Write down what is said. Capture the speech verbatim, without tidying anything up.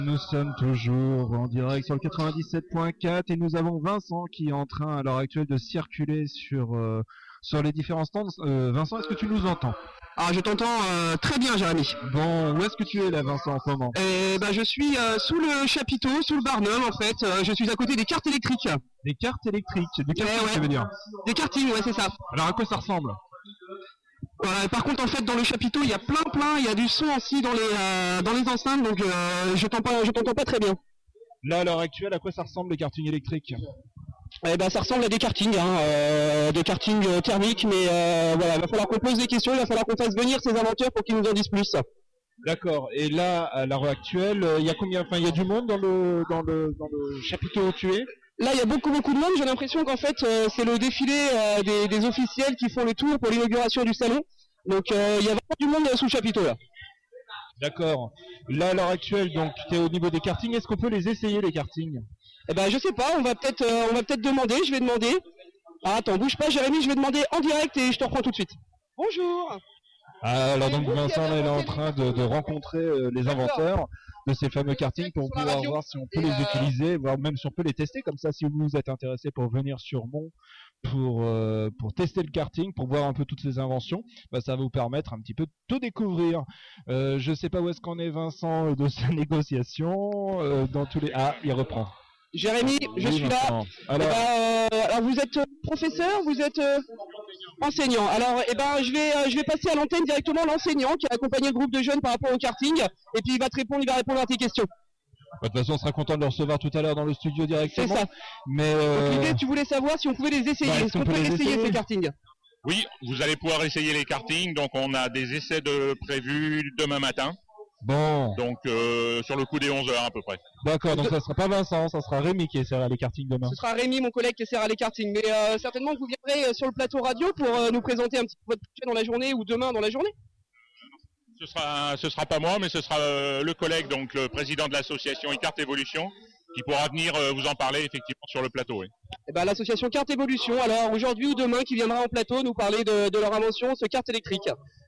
Nous sommes toujours en direct sur le quatre-vingt-dix-sept point quatre et nous avons Vincent qui est en train à l'heure actuelle de circuler sur, euh, sur les différents stands. Euh, Vincent, est-ce que tu nous entends? Ah, je t'entends euh, très bien, Jérémy. Bon, où est-ce que tu es là, Vincent, en ce moment? Eh ben, je suis euh, sous le chapiteau, sous le Barnum, en fait. Euh, je suis à côté des cartes électriques. Des cartes électriques, du karting, Eh ouais. tu veux dire? Des kartings, ouais, c'est ça. Alors, à quoi ça ressemble? Voilà, par contre, en fait, dans le chapiteau, il y a plein, plein, il y a du son aussi dans les, euh, dans les enceintes, donc euh, je t'entends pas, je t'entends pas très bien. Là, à l'heure actuelle, à quoi ça ressemble les kartings électriques? Eh ben, ça ressemble à des kartings, hein, euh, des kartings euh, thermiques, mais euh, voilà, il va falloir qu'on pose des questions, il va falloir qu'on fasse venir ces inventeurs pour qu'ils nous en disent plus. D'accord. Et là, à l'heure actuelle, il y a combien? Enfin, il y a du monde dans le dans le dans le chapiteau où tu es? Là, il y a beaucoup, beaucoup de monde. J'ai l'impression qu'en fait, euh, c'est le défilé euh, des, des officiels qui font le tour pour l'inauguration du salon. Donc, euh, il y a vraiment du monde sous le chapiteau, là. D'accord. Là, à l'heure actuelle, donc, tu es au niveau des kartings. Est-ce qu'on peut les essayer, les kartings? Eh ben, je sais pas. On va peut-être, euh, on va peut-être demander. Je vais demander. Ah, attends, bouge pas, Jérémy. Je vais demander en direct et je te reprends tout de suite. Bonjour. Ah, alors donc Vincent là, il est en train de, de rencontrer euh, les inventeurs de ces fameux kartings pour pouvoir voir si on peut les euh... utiliser, voire même si on peut les tester. Comme ça, si vous êtes intéressé pour venir sur Mont pour euh, pour tester le karting, pour voir un peu toutes ces inventions, bah, ça va vous permettre un petit peu de tout découvrir. Euh, je sais pas où est-ce qu'en est Vincent de sa négociation. Euh, dans tous les ah, il reprend. Jérémy, je oui, suis Vincent. là. Alors, eh ben, euh, alors vous êtes professeur, vous êtes euh, enseignant. Alors, eh ben, je vais, euh, je vais passer à l'antenne directement l'enseignant qui a accompagné le groupe de jeunes par rapport au karting, et puis il va te répondre, il va répondre à tes questions. De toute façon, on sera content de le recevoir tout à l'heure dans le studio directement. C'est ça. Mais euh... donc l'idée, tu voulais savoir si on pouvait les essayer. Bah, Est-ce qu'on peut essayer, essayer ces kartings? Oui, vous allez pouvoir essayer les kartings. Donc, on a des essais de prévus demain matin. Bon. Donc, euh, sur le coup des onze heures à peu près. D'accord, donc de... ça sera pas Vincent, ça sera Rémi qui essaiera les kartings demain. Ce sera Rémi, mon collègue, qui essaiera les kartings. Mais euh, certainement que vous viendrez sur le plateau radio pour euh, nous présenter un petit peu votre projet dans la journée ou demain dans la journée. Ce sera, ce sera pas moi, mais ce sera euh, le collègue, donc le président de l'association eCart Evolution, qui pourra venir euh, vous en parler effectivement sur le plateau. Oui. Et ben, l'association Carte Evolution, alors aujourd'hui ou demain, qui viendra en plateau nous parler de, de leur invention, ce kart électrique.